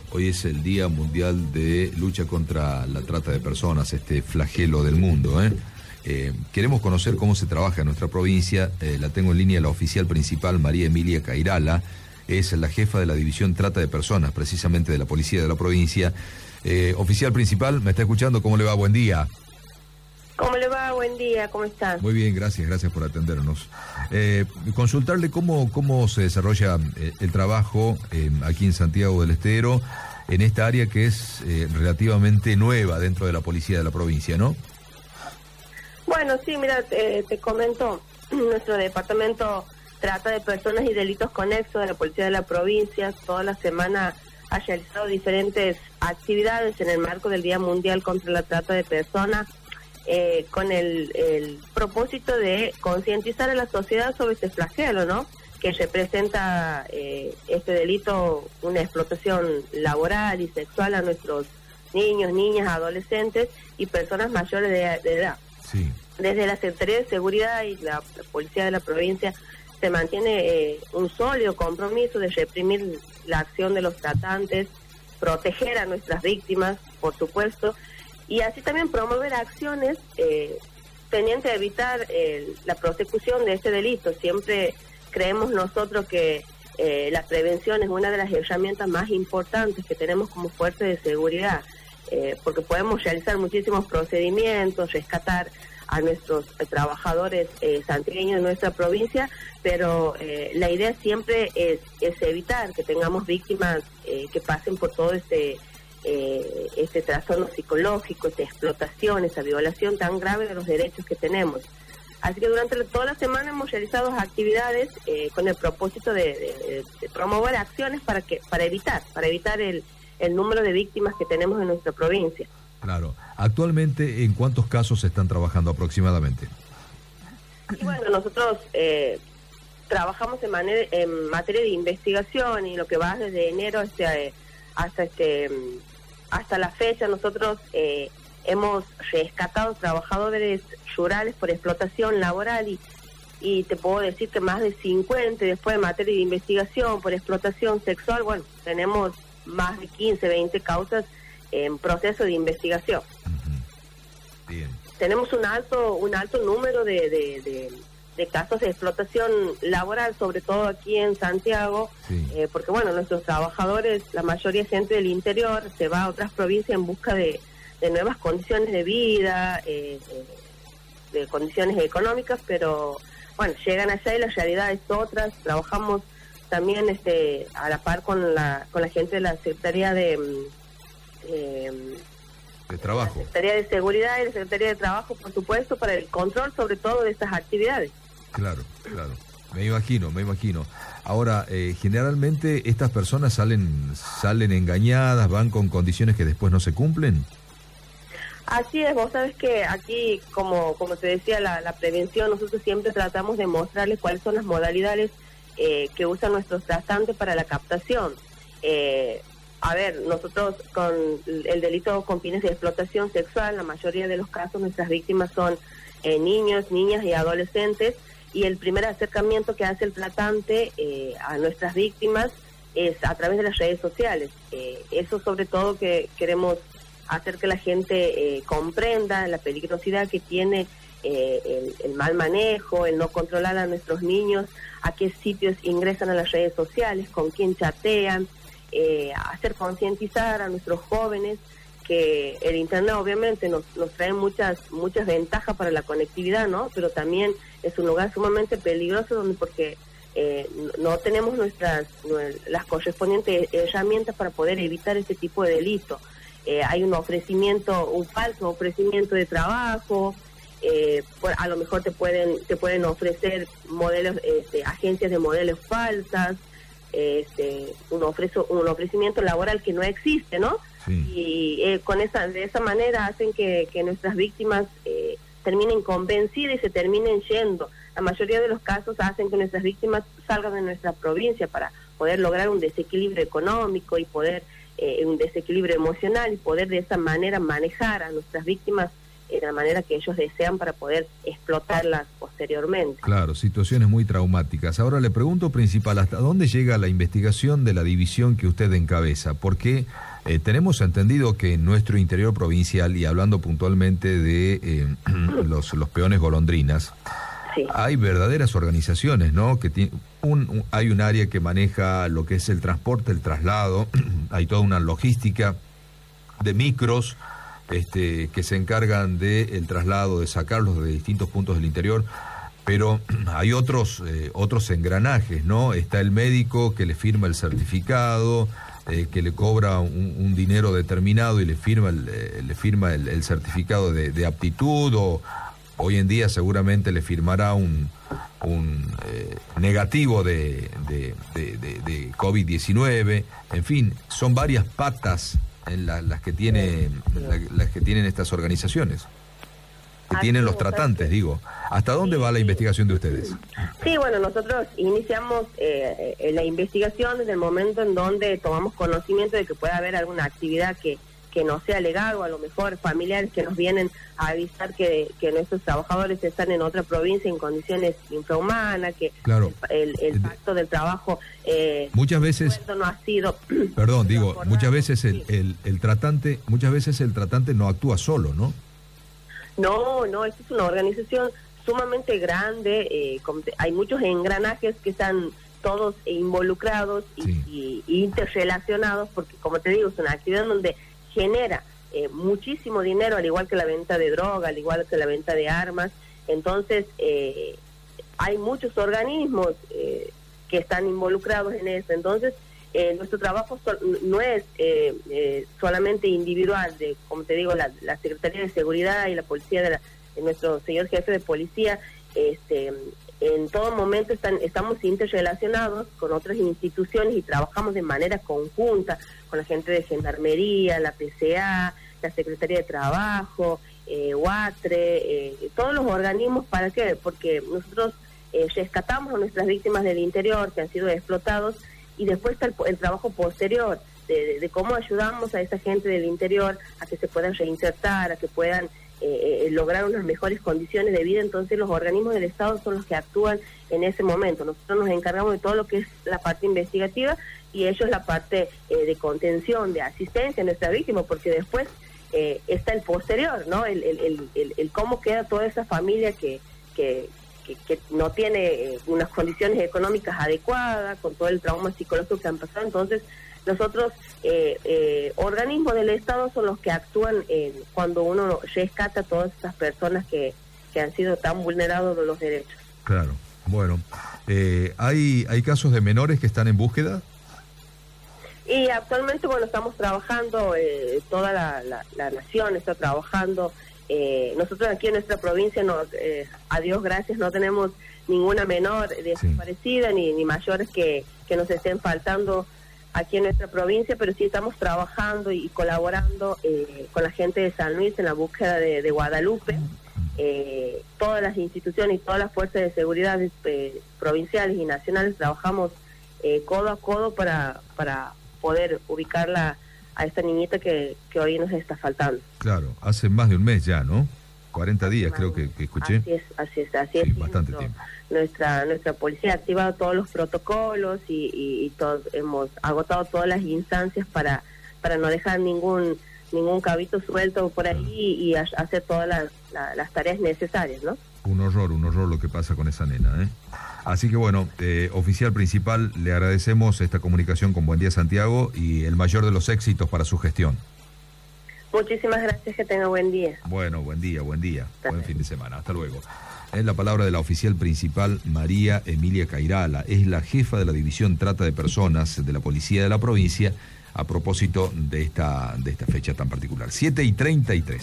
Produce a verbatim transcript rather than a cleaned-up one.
Hoy es el Día Mundial de Lucha contra la Trata de Personas, este flagelo del mundo, ¿eh? Eh, queremos conocer cómo se trabaja en nuestra provincia. Eh, la tengo en línea la oficial principal, María Emilia Cairala, es la jefa de la División Trata de Personas, precisamente de la Policía de la provincia. Eh, oficial principal, ¿me está escuchando? ¿Cómo le va? Buen día. ¿Cómo le va? Buen día, ¿cómo está? Muy bien, gracias, gracias por atendernos. Eh, consultarle cómo, cómo se desarrolla eh, el trabajo eh, aquí en Santiago del Estero, en esta área que es eh, relativamente nueva dentro de la Policía de la provincia, ¿no? Bueno, sí, mira, te, te comento, nuestro departamento trata de personas y delitos conexos de la Policía de la provincia. Toda la semana ha realizado diferentes actividades en el marco del Día Mundial contra la Trata de Personas, eh, con el, el propósito de concientizar a la sociedad sobre este flagelo, ¿no?, que representa eh, este delito, una explotación laboral y sexual a nuestros niños, niñas, adolescentes y personas mayores de, de edad. Sí. Desde la Secretaría de Seguridad y la, la Policía de la provincia se mantiene eh, un sólido compromiso de reprimir la acción de los tratantes, proteger a nuestras víctimas, por supuesto, y así también promover acciones eh, tendientes a evitar eh, la prosecución de este delito. Siempre creemos nosotros que eh, la prevención es una de las herramientas más importantes que tenemos como fuerza de seguridad, eh, porque podemos realizar muchísimos procedimientos, rescatar a nuestros eh, trabajadores eh, santiagueños de nuestra provincia, pero eh, la idea siempre es, es evitar que tengamos víctimas eh, que pasen por todo este eh, este trastorno psicológico, esta explotación, esa violación tan grave de los derechos que tenemos. Así que durante toda la semana hemos realizado actividades eh, con el propósito de, de, de promover acciones para que para evitar para evitar el, el número de víctimas que tenemos en nuestra provincia. Claro. Actualmente, ¿en cuántos casos se están trabajando aproximadamente? Y bueno, nosotros eh, trabajamos en, manera, en materia de investigación, y lo que va desde enero hasta, hasta, este, hasta la fecha, nosotros eh, hemos rescatado trabajadores rurales por explotación laboral, y, y te puedo decir que más de cincuenta, después en materia de investigación por explotación sexual, bueno, tenemos más de quince, veinte causas en proceso de investigación. Uh-huh. Bien. Tenemos un alto un alto número de, de, de, de casos de explotación laboral, sobre todo aquí en Santiago, sí. eh, porque bueno, nuestros trabajadores, la mayoría es gente del interior, se va a otras provincias en busca de, de nuevas condiciones de vida, eh, de, de condiciones económicas, pero bueno, llegan allá y la realidad es otra. Trabajamos también este a la par con la con la gente de la Secretaría de Eh, de Trabajo, la Secretaría de Seguridad y la Secretaría de Trabajo, por supuesto, para el control sobre todo de estas actividades. Claro, claro, me imagino, me imagino. Ahora, eh, generalmente estas personas salen salen engañadas, van con condiciones que después no se cumplen. Así es, vos sabés que aquí, como como te decía, la, la prevención, nosotros siempre tratamos de mostrarles cuáles son las modalidades eh, que usan nuestros tratantes para la captación. Eh, A ver, nosotros con el delito con fines de explotación sexual, la mayoría de los casos nuestras víctimas son eh, niños, niñas y adolescentes, y el primer acercamiento que hace el tratante eh, a nuestras víctimas es a través de las redes sociales. Eh, eso sobre todo que queremos hacer que la gente eh, comprenda la peligrosidad que tiene eh, el, el mal manejo, el no controlar a nuestros niños, a qué sitios ingresan a las redes sociales, con quién chatean. Eh, hacer concientizar a nuestros jóvenes que el internet obviamente nos, nos trae muchas muchas ventajas para la conectividad, ¿no? Pero también es un lugar sumamente peligroso donde porque eh, no tenemos nuestras las correspondientes herramientas para poder evitar este tipo de delito. Eh, hay un ofrecimiento, un falso ofrecimiento de trabajo, eh, por, a lo mejor te pueden te pueden ofrecer modelos, este, agencias de modelos falsas. Este, un, ofrezo, un ofrecimiento laboral que no existe, ¿no? Sí. Y eh, con esa de esa manera hacen que, que nuestras víctimas eh, terminen convencidas y se terminen yendo. La mayoría de los casos hacen que nuestras víctimas salgan de nuestra provincia para poder lograr un desequilibrio económico y poder eh, un desequilibrio emocional, y poder de esa manera manejar a nuestras víctimas eh, de la manera que ellos desean para poder explotarlas posteriormente. Claro, situaciones muy traumáticas. Ahora le pregunto, principal, ¿hasta dónde llega la investigación de la división que usted encabeza? Porque eh, tenemos entendido que en nuestro interior provincial, y hablando puntualmente de eh, los, los peones golondrinas, sí, hay verdaderas organizaciones, ¿no? Que tiene un, un, hay un área que maneja lo que es el transporte, el traslado, hay toda una logística de micros este, que se encargan del traslado, de sacarlos de distintos puntos del interior, pero hay otros, eh, otros engranajes, ¿no? Está el médico que le firma el certificado, eh, que le cobra un, un dinero determinado y le firma el, eh, le firma el, el certificado de, de aptitud, o hoy en día seguramente le firmará un, un eh, negativo de, de, de, de, de COVID diecinueve. En fin, son varias patas en la, las que tiene la, las que tienen estas organizaciones, que Así tienen los tratantes, digo. ¿Hasta dónde sí, va la investigación de ustedes? Sí, bueno, nosotros iniciamos eh, eh, la investigación desde el momento en donde tomamos conocimiento de que puede haber alguna actividad que que no sea legal, o a lo mejor familiares que nos vienen a avisar que, que nuestros trabajadores están en otra provincia en condiciones infrahumanas, que claro, el, el pacto del trabajo eh, muchas veces no ha sido perdón digo acordado. Muchas veces el, el, el tratante muchas veces el tratante no actúa solo, ¿no? No, no, esta es una organización sumamente grande, eh, como te, hay muchos engranajes que están todos involucrados y, sí. y, y interrelacionados, porque como te digo, es una actividad donde genera eh, muchísimo dinero, al igual que la venta de droga, al igual que la venta de armas. Entonces eh, hay muchos organismos eh, que están involucrados en eso. Entonces eh, nuestro trabajo so, no es eh, eh, solamente individual, de, como te digo, la, la Secretaría de Seguridad y la Policía de, la, de nuestro señor jefe de policía, este en todo momento están, estamos interrelacionados con otras instituciones y trabajamos de manera conjunta con la gente de Gendarmería, la P C A, la Secretaría de Trabajo, eh, UATRE, eh, todos los organismos. ¿Para qué? Porque nosotros eh, rescatamos a nuestras víctimas del interior que han sido explotados, y después está el, el trabajo posterior de, de, de cómo ayudamos a esa gente del interior a que se puedan reinsertar, a que puedan Eh, eh, lograr unas mejores condiciones de vida. Entonces los organismos del Estado son los que actúan en ese momento. Nosotros nos encargamos de todo lo que es la parte investigativa y ellos la parte eh, de contención, de asistencia a nuestra víctima, porque después eh, está el posterior, ¿no? El, el, el, el, el cómo queda toda esa familia que, que, que, que no tiene eh, unas condiciones económicas adecuadas, con todo el trauma psicológico que han pasado. Entonces nosotros, eh, eh, organismos del Estado son los que actúan eh, cuando uno rescata a todas estas personas que, que han sido tan vulnerados de los derechos. Claro, bueno. Eh, ¿hay, ¿Hay casos de menores que están en búsqueda? Y actualmente, bueno, estamos trabajando, eh, toda la, la, la nación está trabajando. Eh, nosotros aquí en nuestra provincia, no, eh, a Dios gracias, no tenemos ninguna menor desaparecida, sí, ni, ni mayores que, que nos estén faltando aquí en nuestra provincia, pero sí estamos trabajando y colaborando eh, con la gente de San Luis en la búsqueda de, de Guadalupe. Eh, todas las instituciones y todas las fuerzas de seguridad eh, provinciales y nacionales trabajamos eh, codo a codo para, para poder ubicarla a esta niñita que, que hoy nos está faltando. Claro, hace más de un mes ya, ¿no? cuarenta días creo que, que escuché. Así es, así es, así sí, es. Bastante nuestro, tiempo. Nuestra nuestra policía ha activado todos los protocolos y, y, y todos, hemos agotado todas las instancias para para no dejar ningún ningún cabito suelto por ahí y, y hacer todas las, la, las tareas necesarias, ¿no? Un horror, un horror lo que pasa con esa nena, ¿eh? Así que bueno, eh, oficial principal, le agradecemos esta comunicación con Buen Día Santiago y el mayor de los éxitos para su gestión. Muchísimas gracias, que tenga buen día. Bueno, buen día, buen día. Gracias. Buen fin de semana. Hasta luego. Es la palabra de la oficial principal María Emilia Cairala. Es la jefa de la División Trata de Personas de la Policía de la provincia, a propósito de esta, de esta fecha tan particular. siete y treinta y tres.